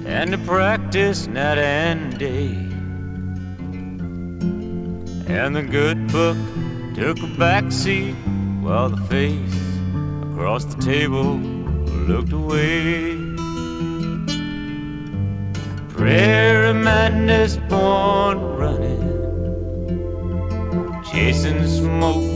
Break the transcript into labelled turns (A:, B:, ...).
A: and to practice night and day. And the good book took a back seat while the face across the table looked away. Prairie madness born running, chasing smoke